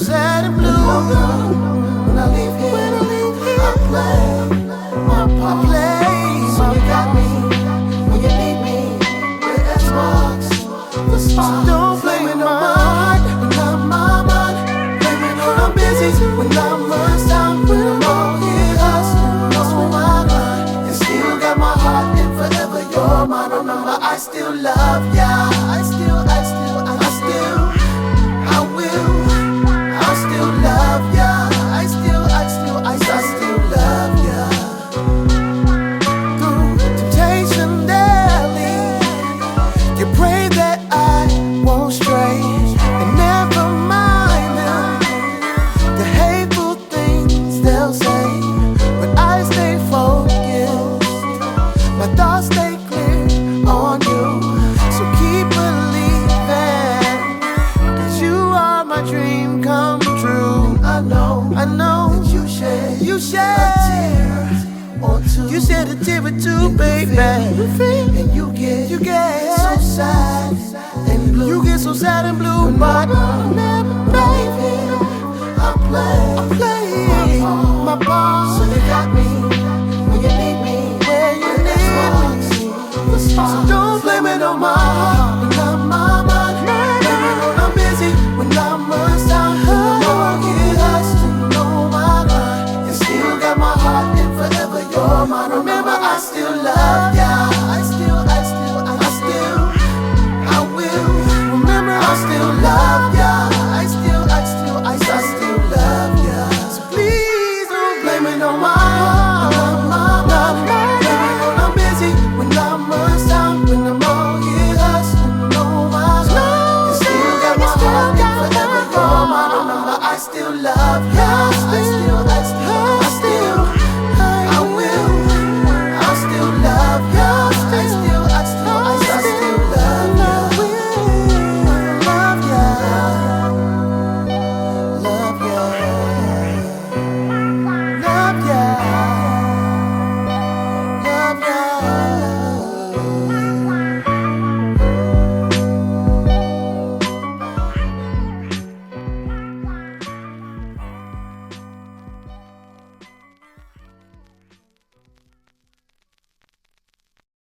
sad and blue. When I leave here, I play my part. So you got me when you need me. With Xbox, the spot. So don't blame it on my heart when I'm blame it when I'm busy. When I'm down, when I'm all here hustling, lost with my mind. You still got my heart, and forever you're mine. Remember, I still love ya. I will. I'll still love ya. I still love ya. through temptation daily. You pray that I won't stray, and never mind them, the hateful things they'll say. But I stay focused, my thoughts stay clear on you. So keep believing, 'cause you are my dream come true. I know that you shed shed a tear or two. you shed a tear or two, baby. And you get so sad and blue. You get so sad and blue, but baby, I play my part. So you got me when you need me. Where you need the spot. So don't blame it on my heart. When I'm blame it when I'm busy. When I'm down, when get hustling, oh my God. You still got my heart, and forever you're mine. Remember, I still love ya. I will. Remember, I still love ya. I still love ya. So please don't blame it on my heart. Blame it when I'm busy. When I'm down, when I'm all here hustling, oh my God. You still got my heart, and forever you're mine. Remember, I still love ya.